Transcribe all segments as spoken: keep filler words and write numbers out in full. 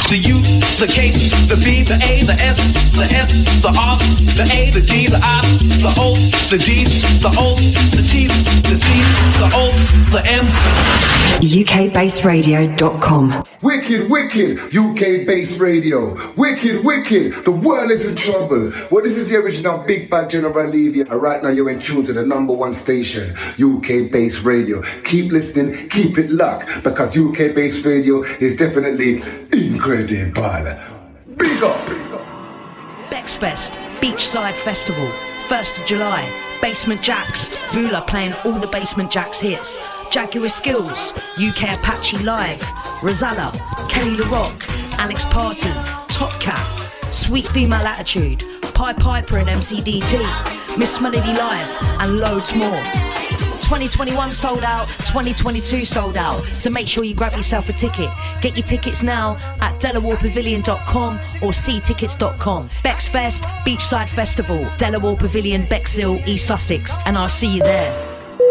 the U, the K, the B, the A, the S, the S, the R, the A, the D, the I, the O, the G, the O, the T, the C, the O, the M. U K Bass Radio dot com. Wicked, wicked, U K Bass Radio. Wicked, wicked, the world is in trouble. Well, this is the original Big Bad General Levy, and right now you're in tune to the number one station, U K Bass Radio. Keep listening, keep it locked, because U K Bass Radio is definitely incredible. Big up! Bexfest, Beachside Festival, first of July. Basement Jacks, Vula playing all the Basement Jacks hits. Jaguar Skills, U K Apache Live, Rosalla, Kelly LaRock, Alex Party, Top Cat, Sweet Female Attitude, Pied Piper and M C D T, Miss Melody Live, and loads more. twenty twenty-one sold out, twenty twenty-two sold out, so make sure you grab yourself a ticket. Get your tickets now at delaware pavilion dot com or c tickets dot com. Bexfest, Beachside Festival, Delaware Pavilion, Bexhill, East Sussex, and I'll see you there.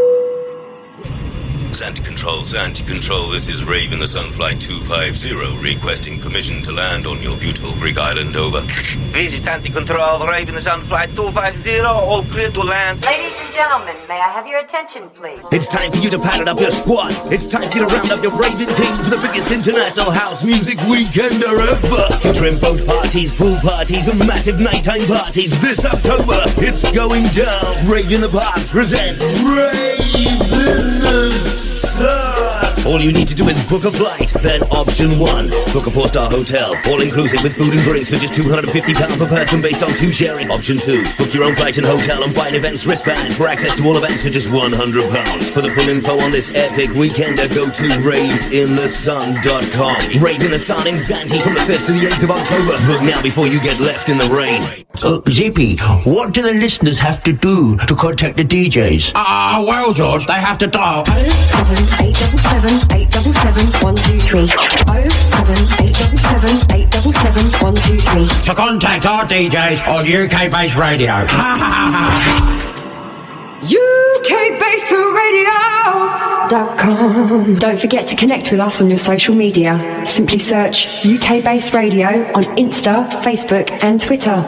Zanti Control, Zanti Control, this is Raven the Sunfly two five zero, requesting permission to land on your beautiful Brick Island, over. This is Zanti Control, Raven the Sunfly two five zero, all clear to land. Ladies and gentlemen, may I have your attention, please? It's time for you to pattern up your squad. It's time for you to round up your Raven team for the biggest international house music weekend ever. Featuring boat parties, pool parties, and massive nighttime parties this October. It's going down. Raven the Park presents Raven the Sun. All you need to do is book a flight. Then option one, book a four-star hotel, all inclusive with food and drinks for just two hundred fifty pounds per person based on two sharing. Option two, book your own flight and hotel and buy an events wristband for access to all events for just one hundred pounds. For the full info on this epic weekender, go to rave in the sun dot com. Rave in the Sun in Zante from the fifth to the eighth of October. Book now before you get left in the rain. Uh, Z P, what do the listeners have to do to contact the D Js? Ah, uh, well, George, they have to dial oh seven eight seven seven eight seven seven one two three. oh seven eight seven seven eight seven seven one two three. to contact our D Js on U K Bass Radio. Ha ha ha! U K Bass Radio dot com. Don't forget to connect with us on your social media. Simply search U K Bass Radio on Insta, Facebook, and Twitter.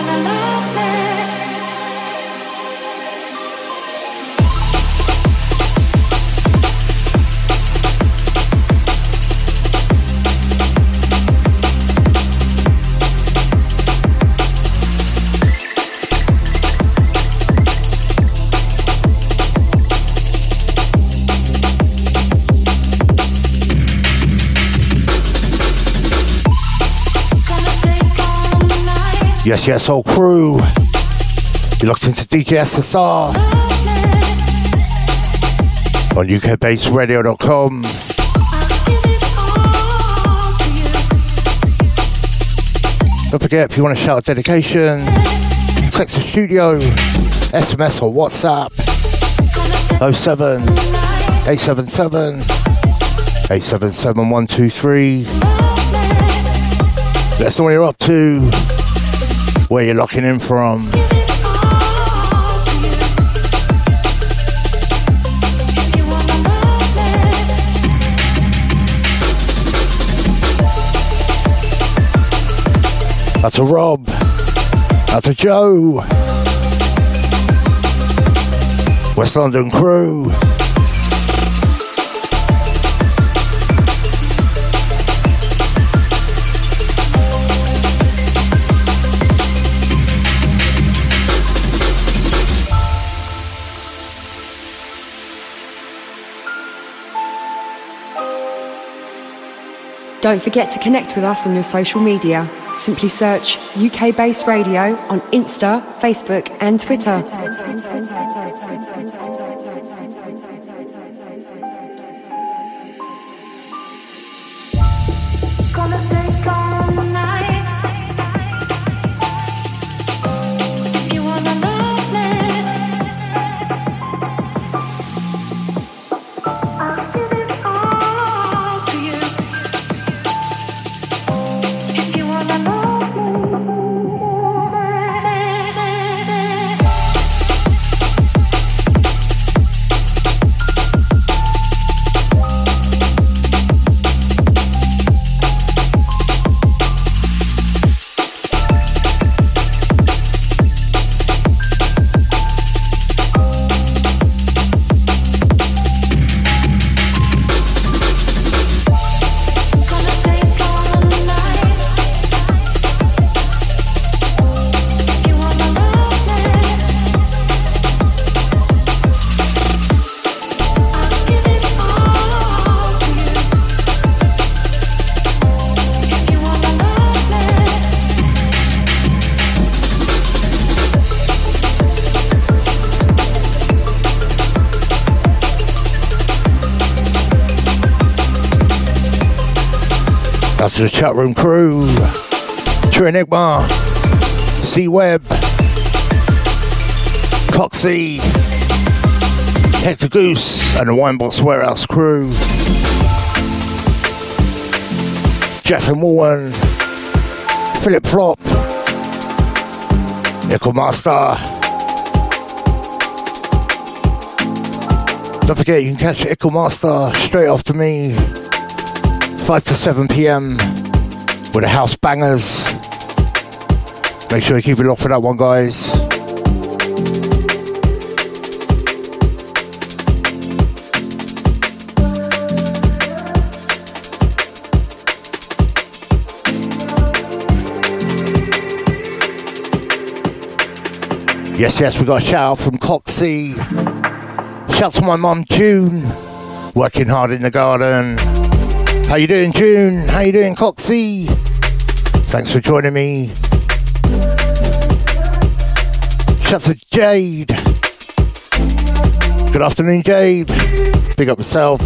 Yes, yes, whole crew. You're locked into D J S S R on U K based radio dot com. Don't forget, if you want to shout a dedication, text the studio, S M S or WhatsApp, oh seven, eight seven seven, eight seven seven, one two three. Let us know what you're up to, where you're locking in from. Out to Rob, out to Joe, West London crew. Don't forget to connect with us on your social media. Simply search U K Base Radio on Insta, Facebook and Twitter. To the chat room crew, True Enigma, C Web, Coxie, Hector Goose, and the Winebox Warehouse crew, Jeff and Warren, Philip Flop, Nickel Master. Don't forget, you can catch Ickle Master straight after me, five to seven p.m. with the house bangers. Make sure you keep it locked for that one, guys. Yes, yes, we got a shout out from Coxie. Shout to my mum, June, working hard in the garden. How you doing, June? How you doing, Coxie? Thanks for joining me. Shout to Jade. Good afternoon, Jade. Big up yourself.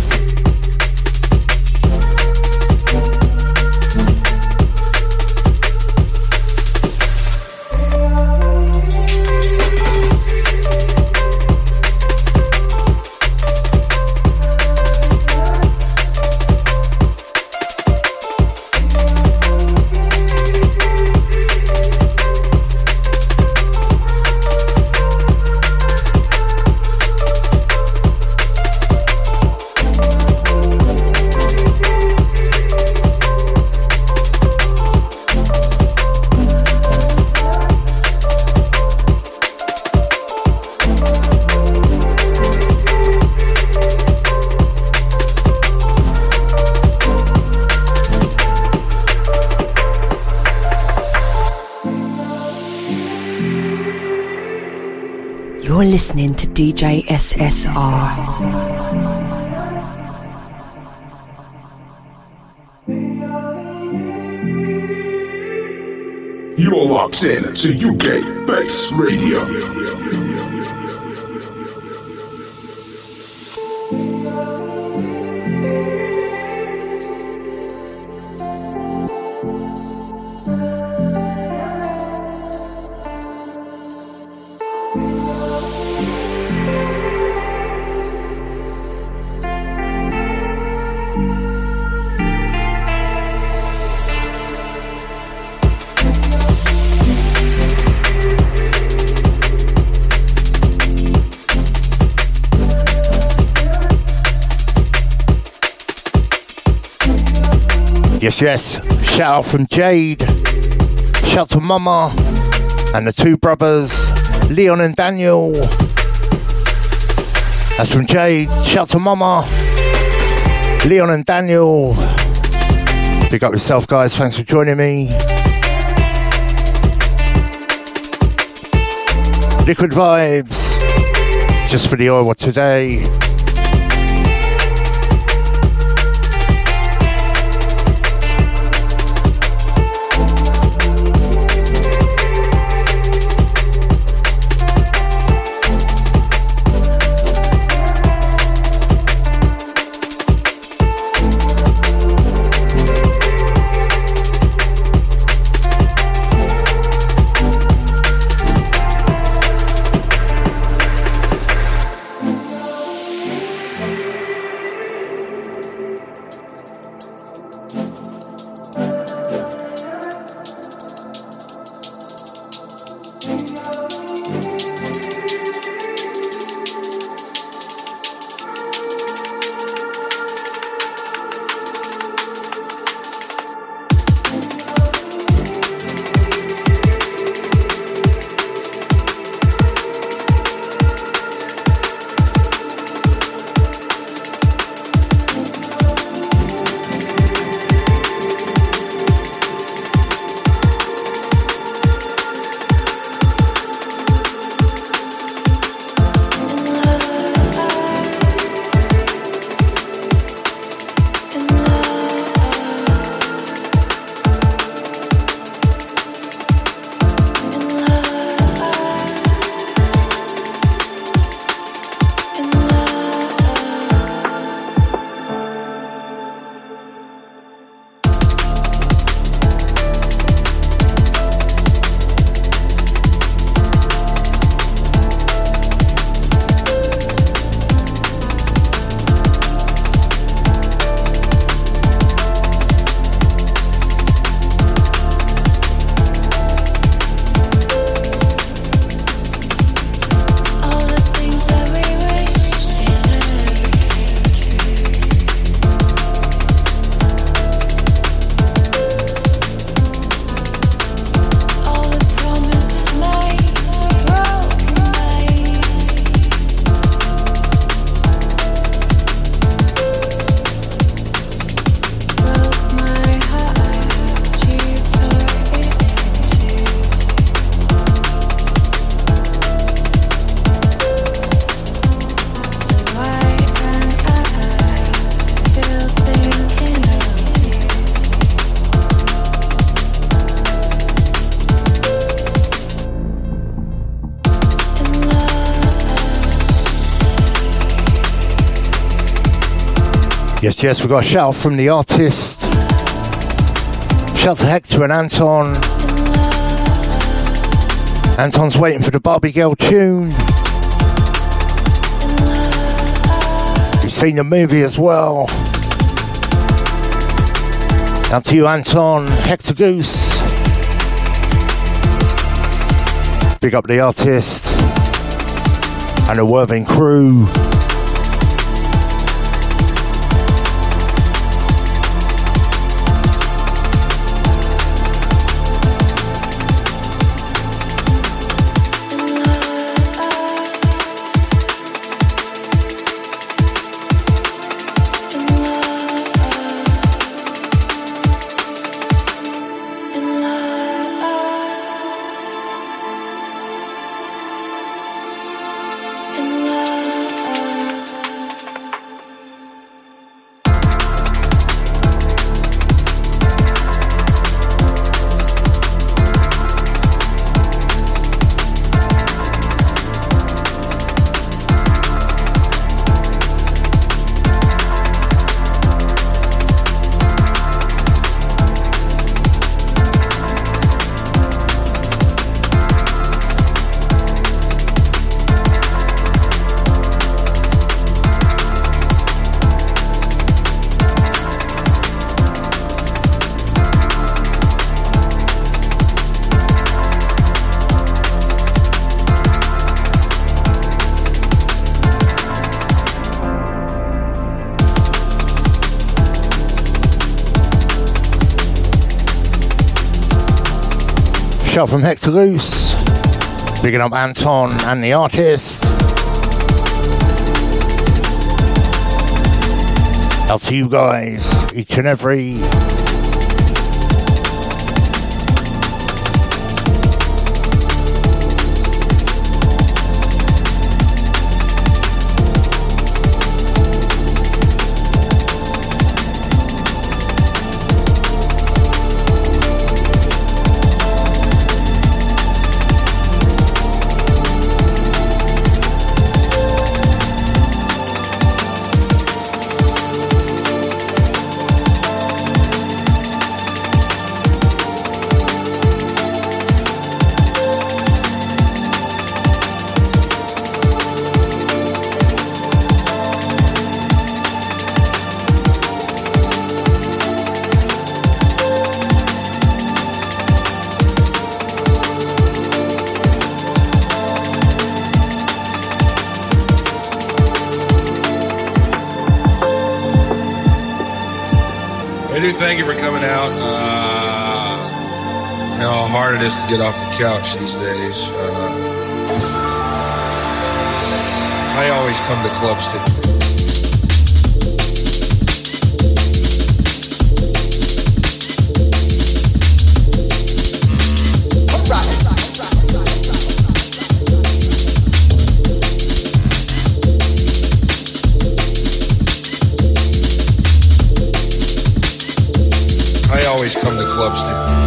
You're listening to D J S S R. You're locked in to U K Bass Radio. Yes, yes. Shout out from Jade. Shout to Mama and the two brothers, Leon and Daniel. That's from Jade. Shout to Mama, Leon and Daniel. Big up yourself, guys. Thanks for joining me. Liquid Vibes. Just for the oil today. Yes, yes, we've got a shout from the artist. Shout to Hector and Anton. Anton's waiting for the Barbie Girl tune. He's seen the movie as well. Out to you, Anton. Hector Goose. Big up the artist and the Worthing crew. Shout from Hector Loose. Bigging up Anton and the artist. Out to you guys, each and every. Thank you for coming out. Uh, you know how hard it is to get off the couch these days. Uh, I always come to clubs to. Always come to clubs to.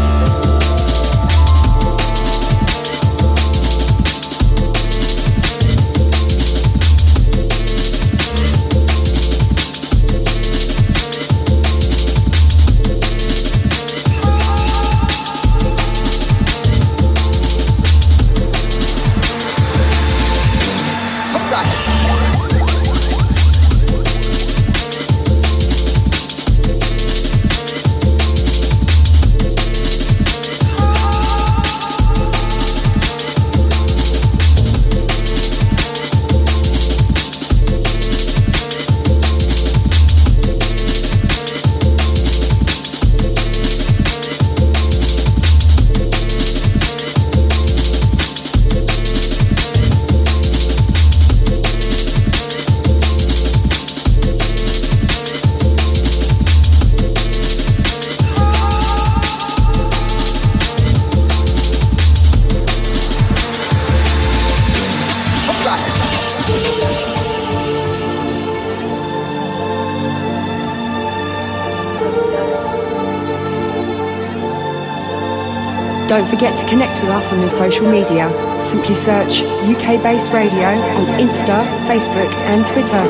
Don't forget to connect with us on your social media. Simply search U K Bass Radio on Insta, Facebook and Twitter.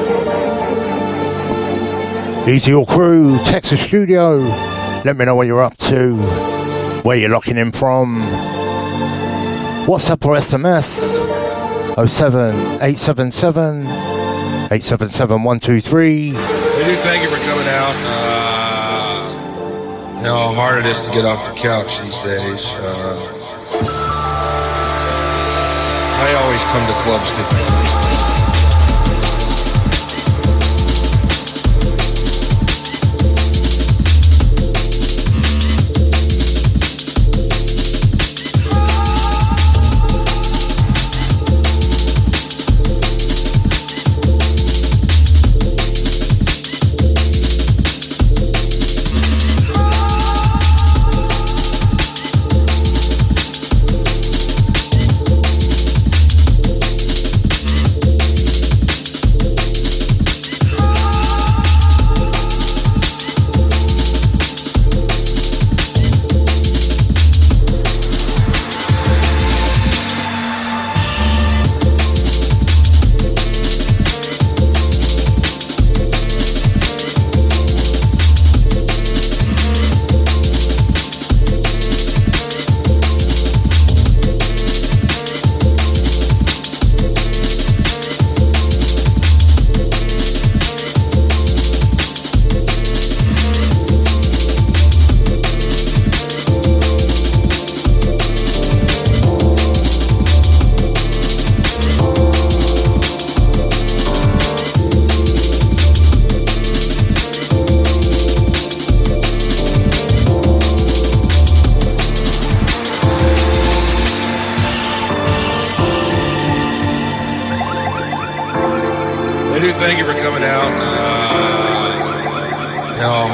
Easy All Crew, Texas Studio. Let me know what you're up to, where you're locking in from. WhatsApp or S M S oh seven eight seven seven eight seven seven one two three. We do thank you for coming out. Uh, you know how hard it is to get off the couch these days. Uh, I always come to clubs to.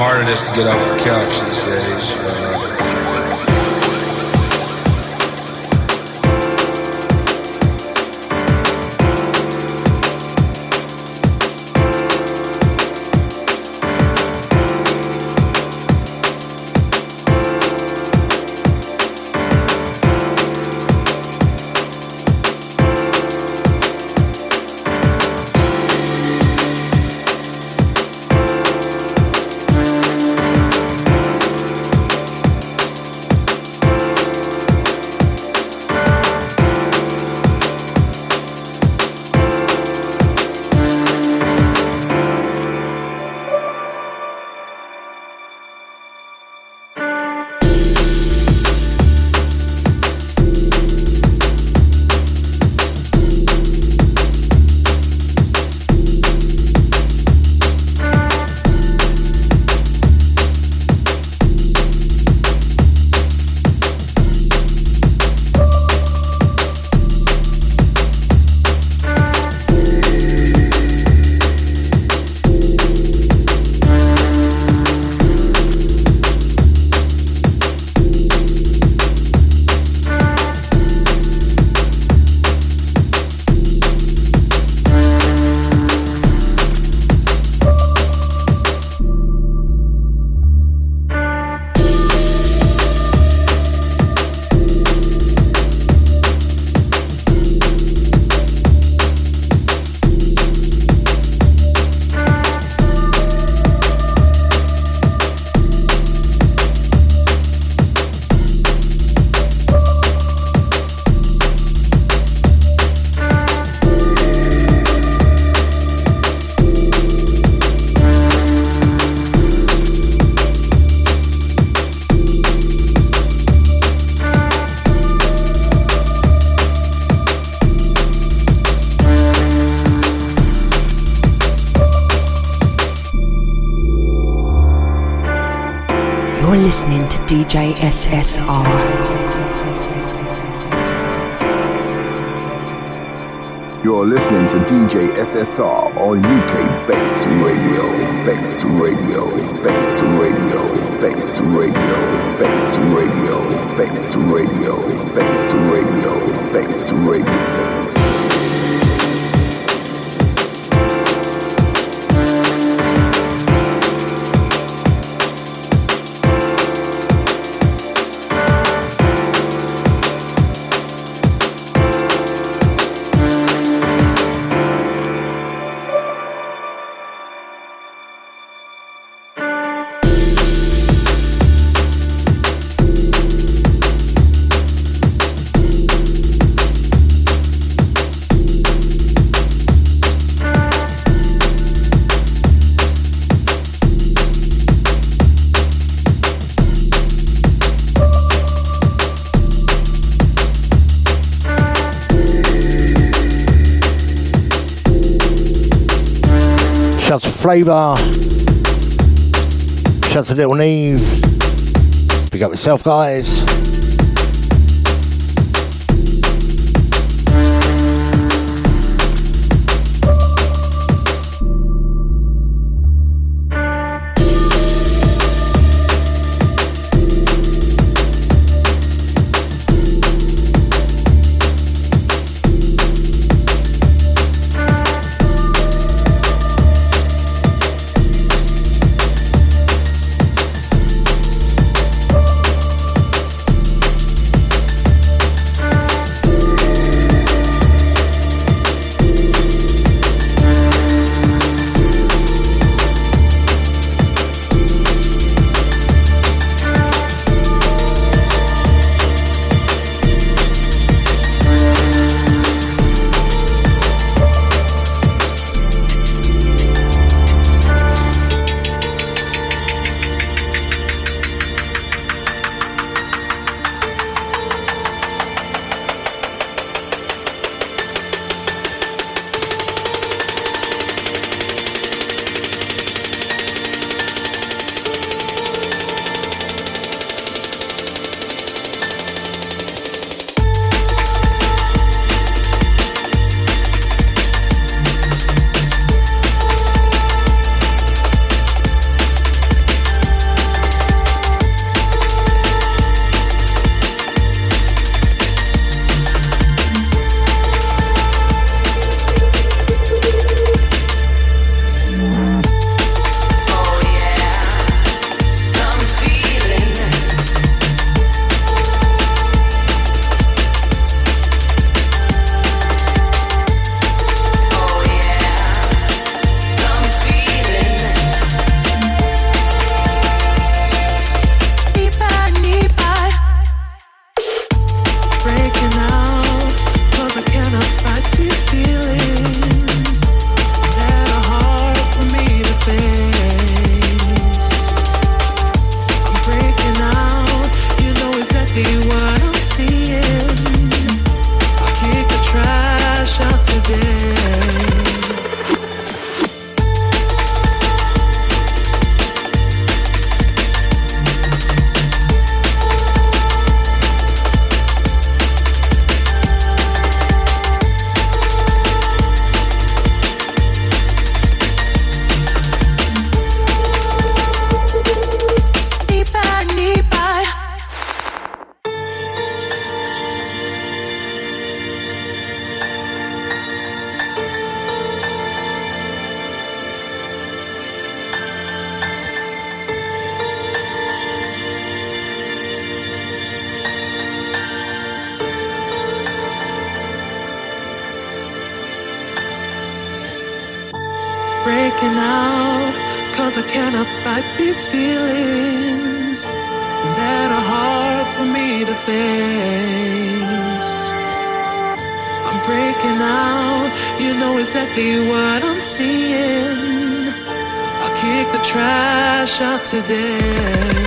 hard it is to get off the couch these days. Uh, Listening to D J S S R. You're listening to D J S S R on U K Bass Radio, Bass Radio, Bass Radio, Bass Radio, Bass Radio, Bass Radio, Bass Radio, Bass Radio. Shouts to Flavour. Shouts to Little Neve. Big up yourself, guys. breaking out, cause I cannot fight these feelings that are hard for me to face. I'm breaking out, you know exactly what I'm seeing. I'll kick the trash out today.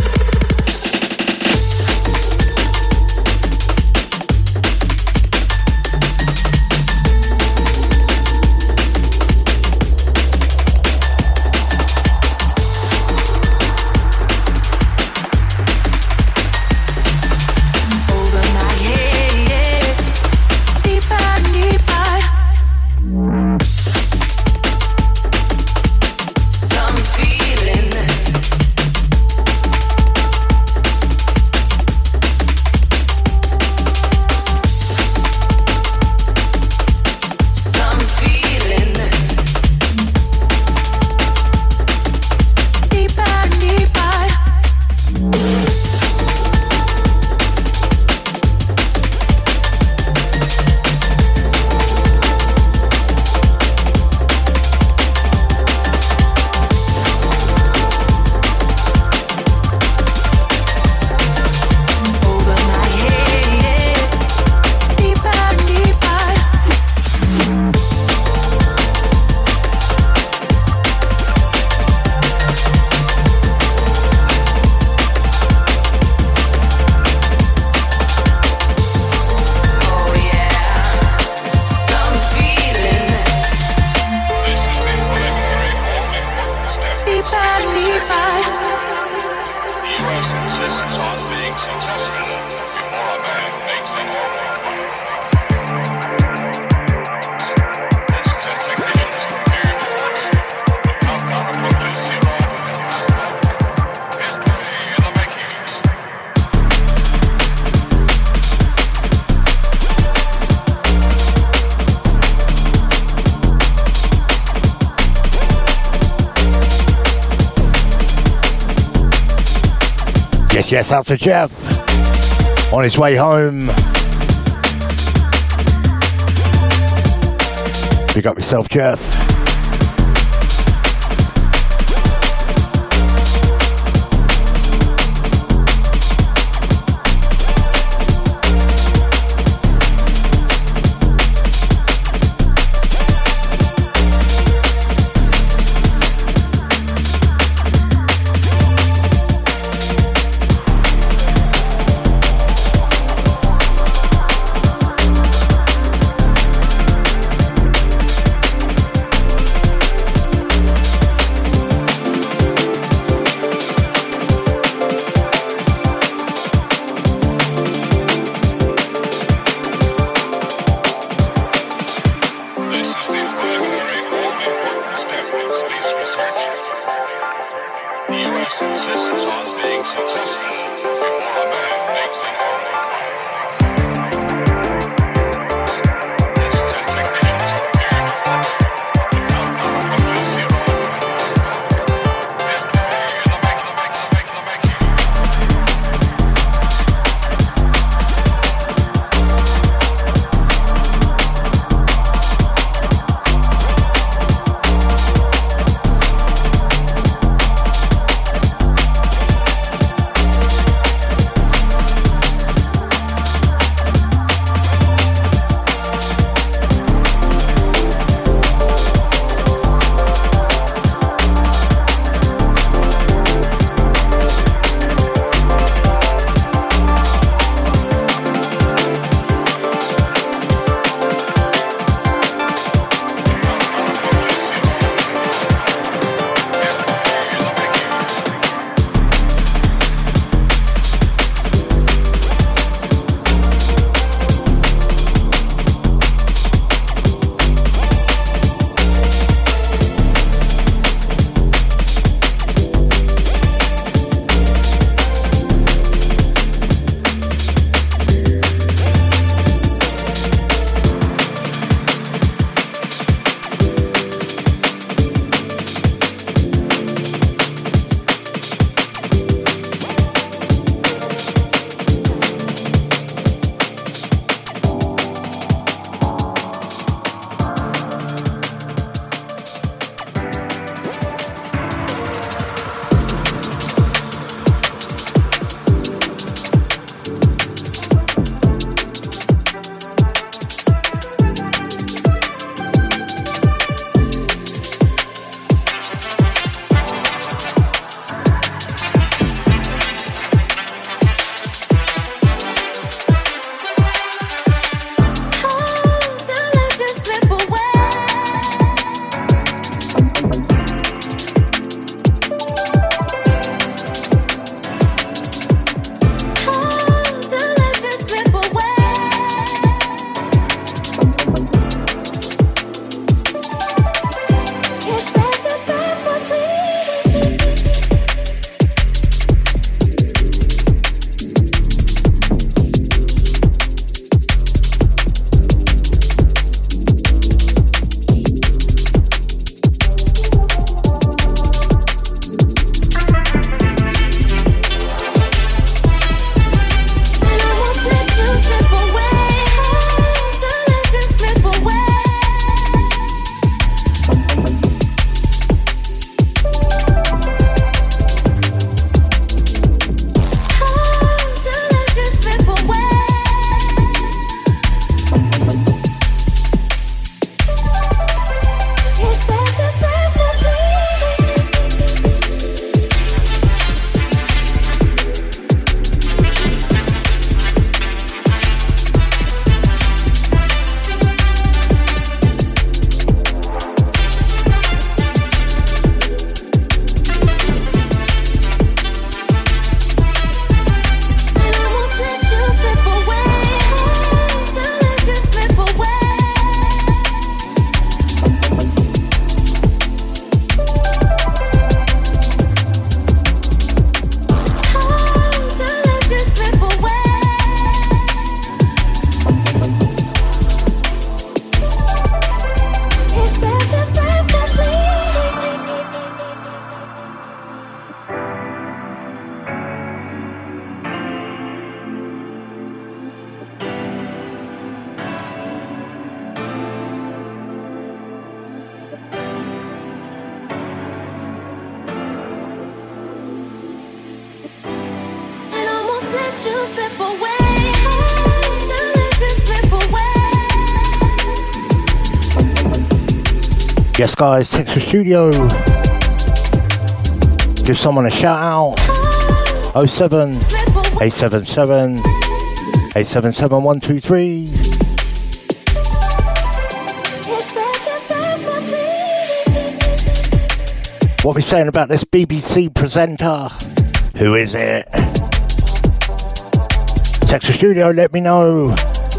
Yes, yes, out to Jeff on his way home. Pick up yourself, Jeff. let you slip away. To let you slip away. Yes, guys, text the studio. Give someone a shout out. oh seven, eight seven seven, eight seven seven one two three. What are we saying about this B B C presenter? Who is it? Text the studio, let me know.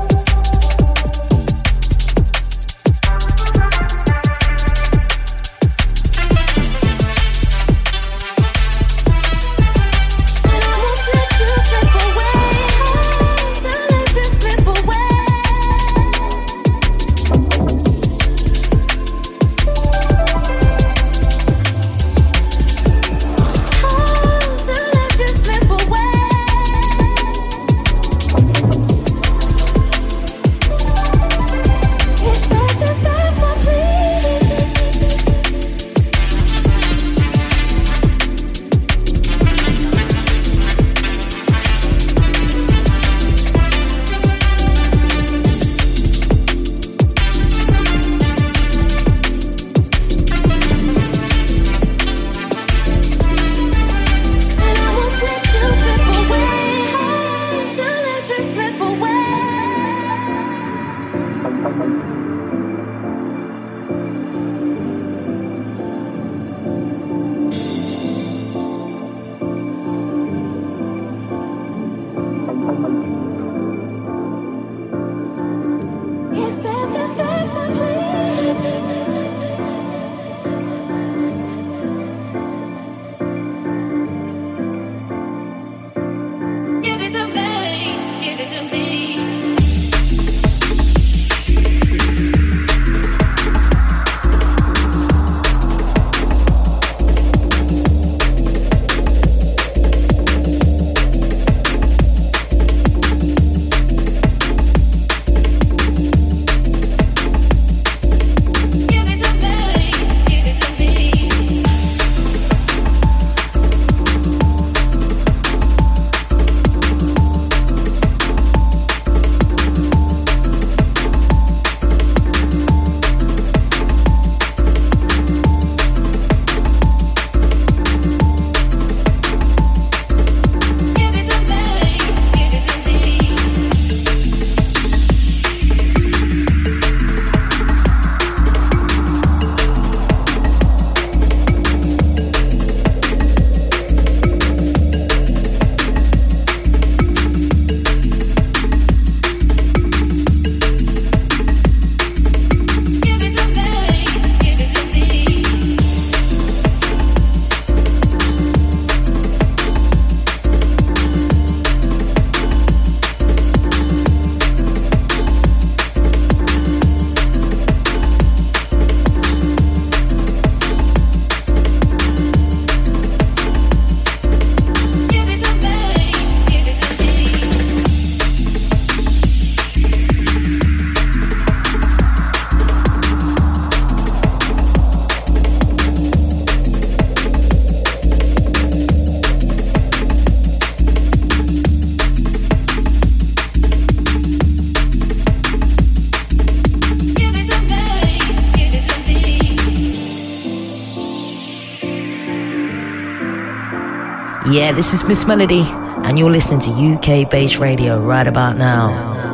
Yeah, this is Miss Melody, and you're listening to U K Bass Radio right about now.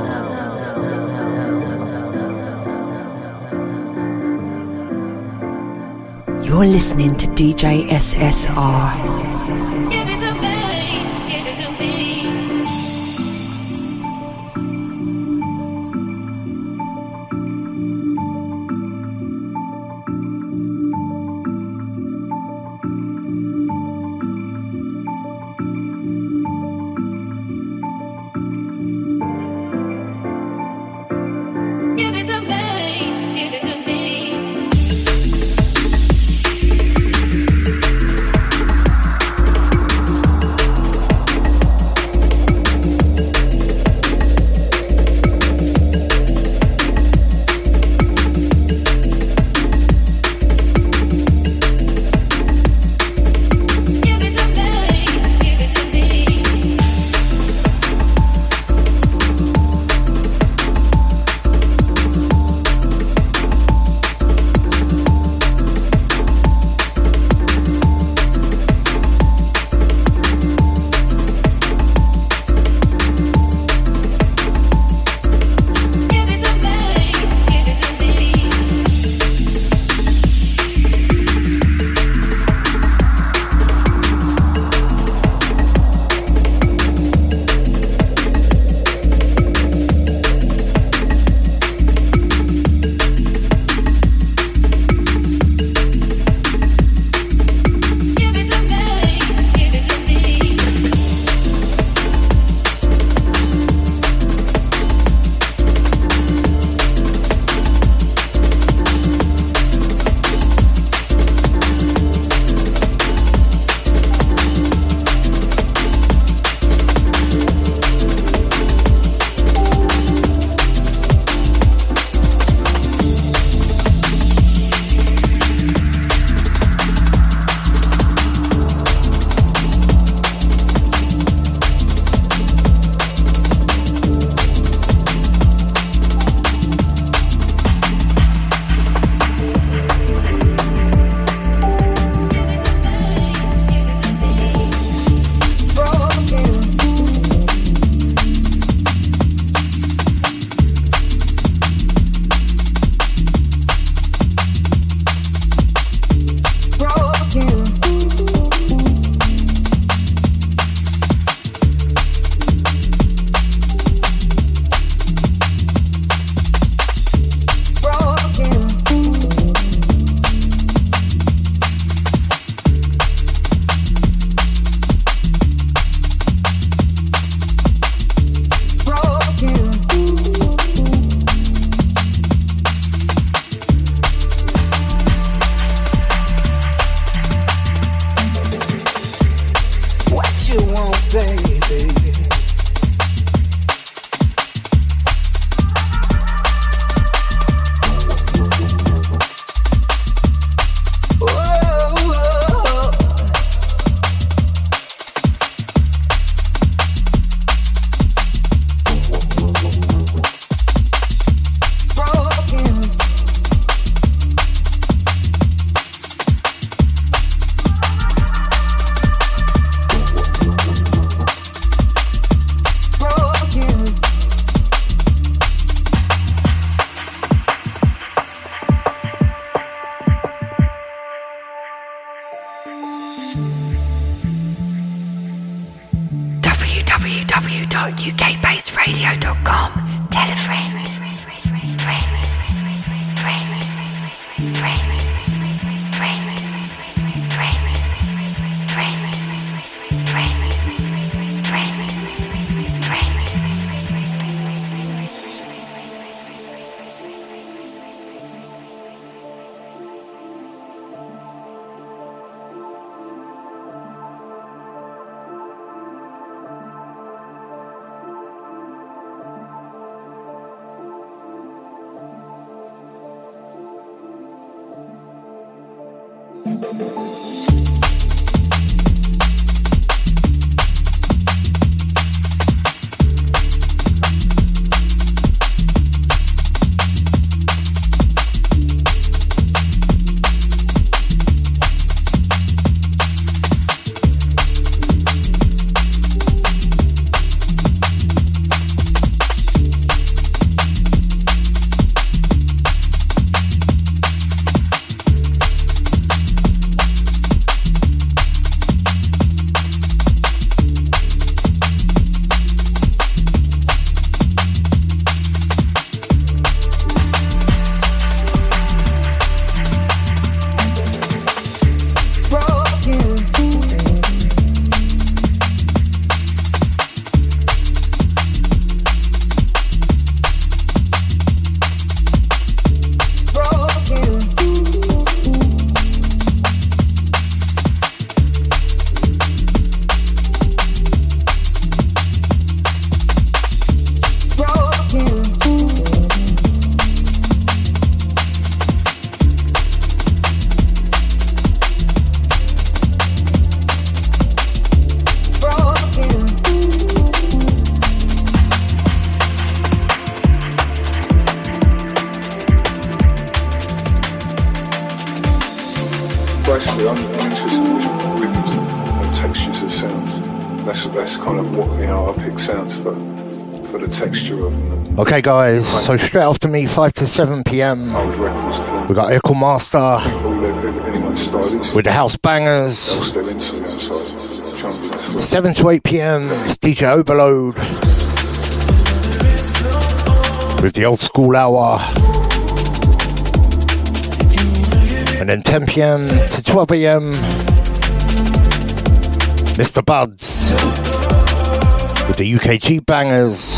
You're listening to D J S S R. baby. w w w dot u k base radio dot com. Tell a friend. Friend. Friend. Friend. Friend. Friend. Friend. Friend. Friend. Friend. Basically, I'm, I'm interested in rhythms and textures of sounds. That's that's kind of what, you know, I pick sounds for for the texture of them. Okay, guys. So straight after me, five to seven p.m. We got Echo Master with the house bangers. Seven to eight p.m. It's D J Overload with the old school hour. And then ten p.m. to twelve a.m. Mister Buds with the U K G bangers.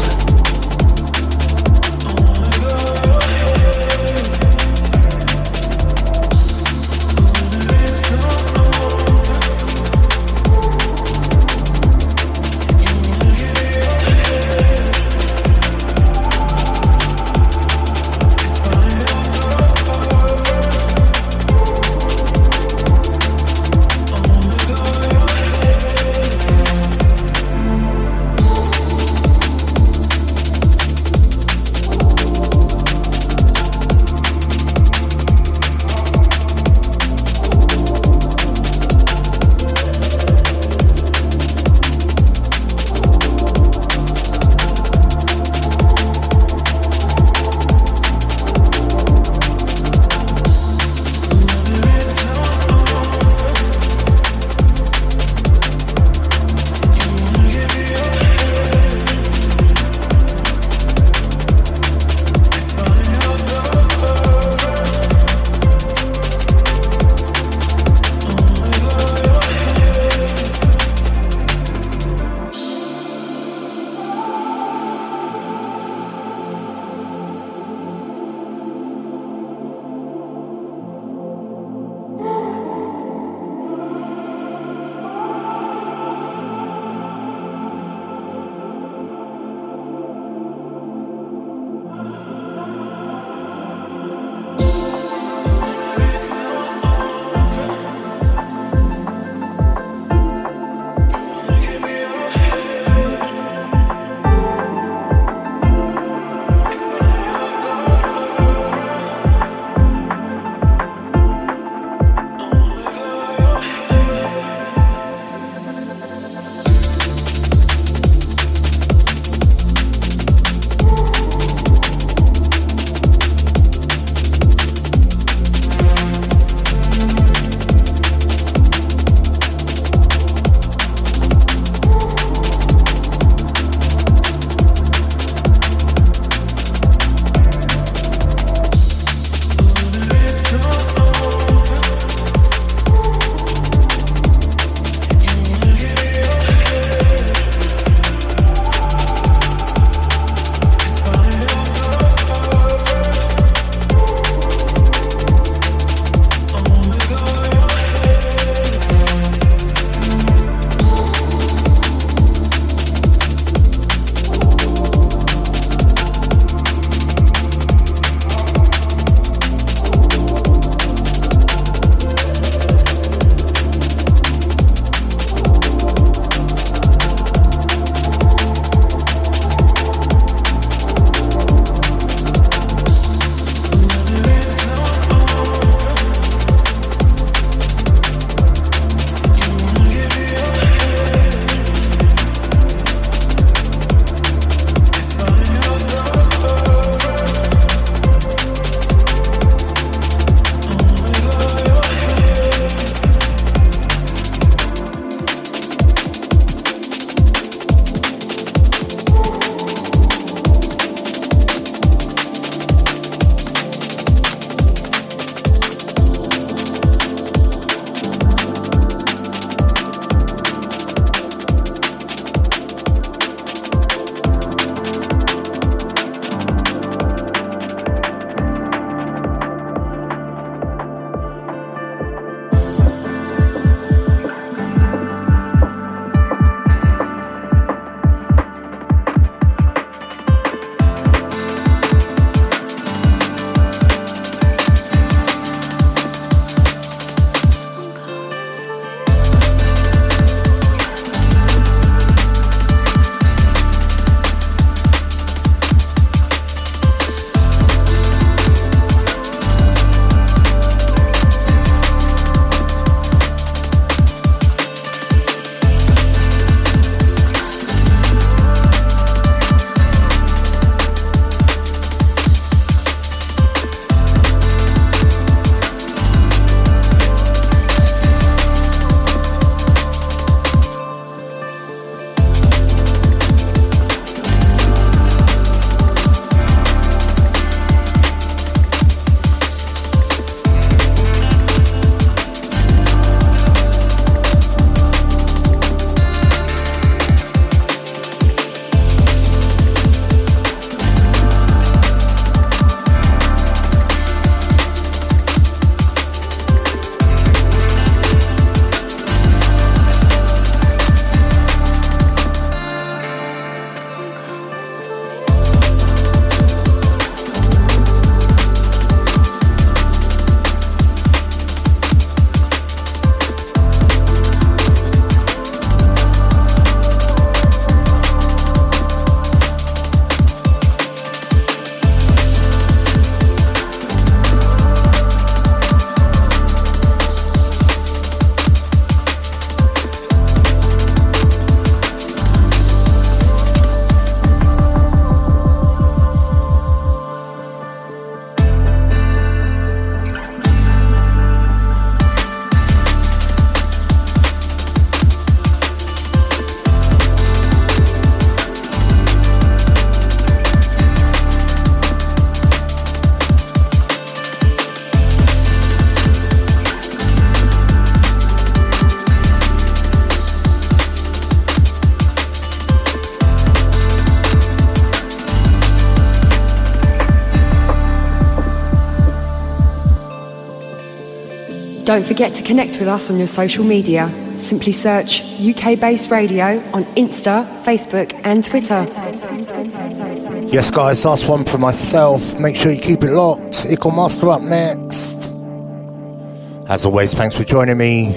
Don't forget to connect with us on your social media. Simply search U K Bass Radio on Insta, Facebook and Twitter. Yes guys, last one for myself. Make sure you keep it locked. Ickle Master up next. As always, thanks for joining me.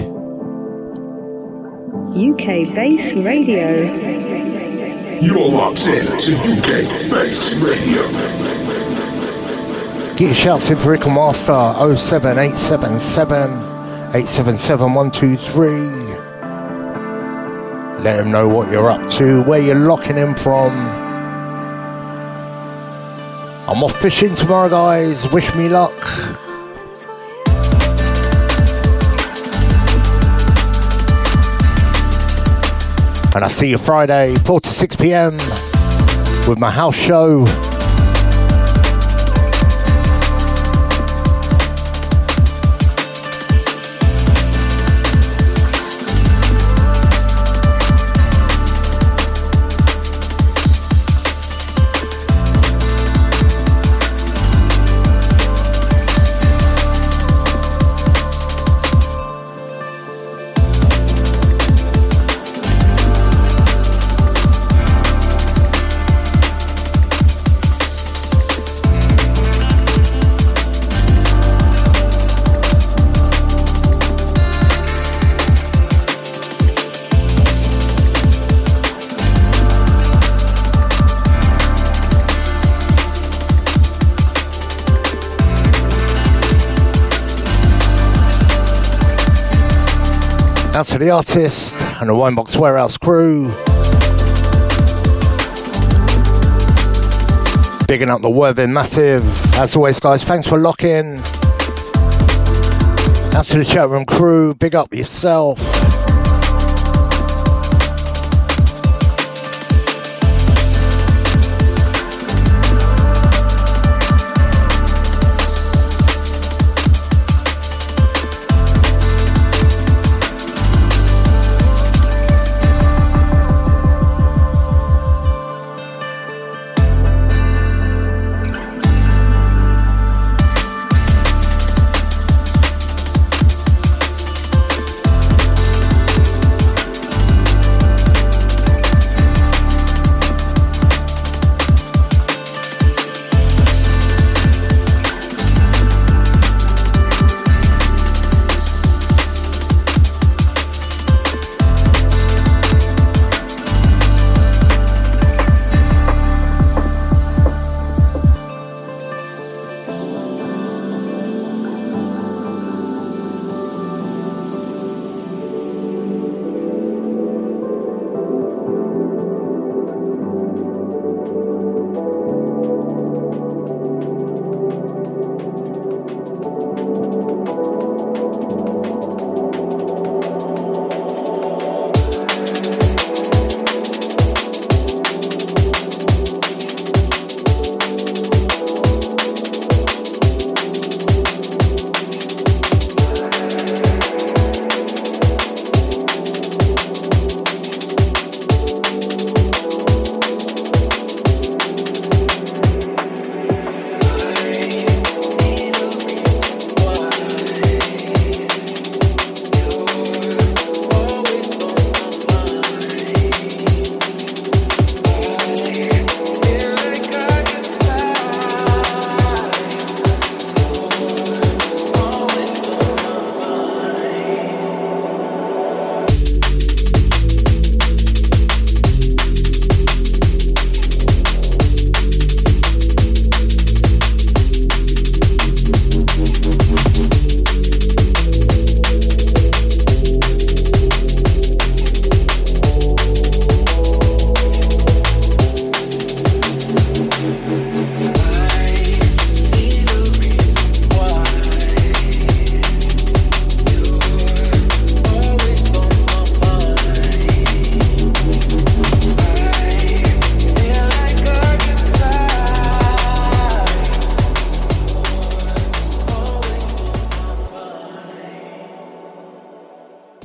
U K Bass Radio. You're locked in to U K Bass Radio. Get your shouts in for Ickle Master oh seven eight seven seven, eight seven seven, one two three. Let them know what you're up to, where you're locking in from. I'm off fishing tomorrow, guys. Wish me luck. And I'll see you Friday, four to six p.m. with my house show. Out to the artist and the Winebox Warehouse crew. Bigging up the Worthing Massive. As always, guys, thanks for locking. Out to the chat room crew. Big up yourself.